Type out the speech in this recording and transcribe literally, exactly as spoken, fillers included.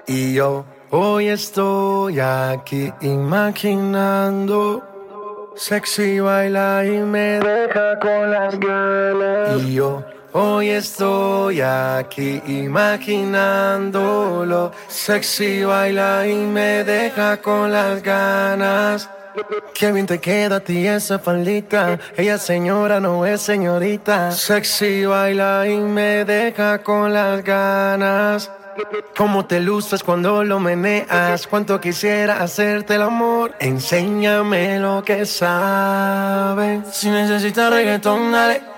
Y yo hoy estoy aquí imaginando. Sexy baila y me deja con las ganas. Y yo hoy estoy aquí imaginándolo. Sexy baila y me deja con las ganas. Qué bien te queda a ti esa faldita. Ella señora no es señorita. Sexy baila y me deja con las ganas. Cómo te luces cuando lo meneas. Cuánto quisiera hacerte el amor. Enséñame lo que sabes. Si necesitas reggaetón, dale.